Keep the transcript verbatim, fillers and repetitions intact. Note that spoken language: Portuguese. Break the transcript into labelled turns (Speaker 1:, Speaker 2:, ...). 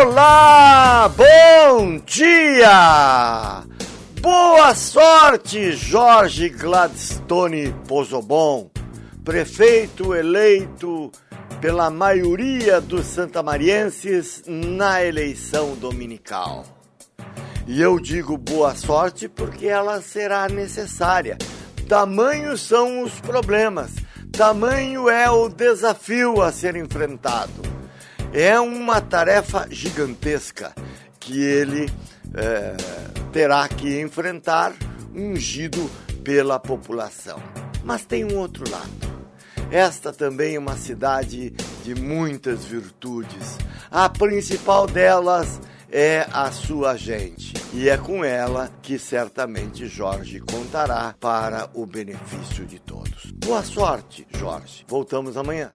Speaker 1: Olá, bom dia! Boa sorte, Jorge Gladstone Pozzobon, prefeito eleito pela maioria dos santamarienses na eleição dominical. E eu digo boa sorte porque ela será necessária. Tamanhos são os problemas, tamanho é o desafio a ser enfrentado. É uma tarefa gigantesca que ele é, terá que enfrentar, ungido pela população. Mas tem um outro lado. Esta também é uma cidade de muitas virtudes. A principal delas é a sua gente. E é com ela que certamente Jorge contará para o benefício de todos. Boa sorte, Jorge. Voltamos amanhã.